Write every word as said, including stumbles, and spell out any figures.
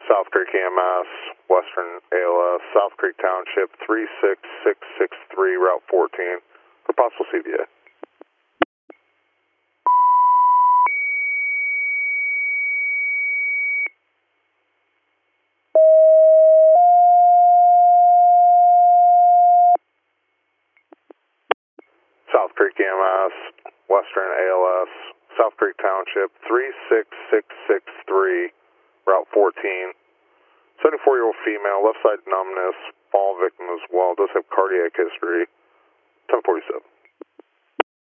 South Creek E M S, Western A L S, South Creek Township, three six six six three, Route fourteen, for possible C V A. South Creek E M S, Western A L S, South Creek Township, three six six six three, Route fourteen. seventy-four-year-old female, left side numbness, fall victim as well, does have cardiac history, ten forty-seven.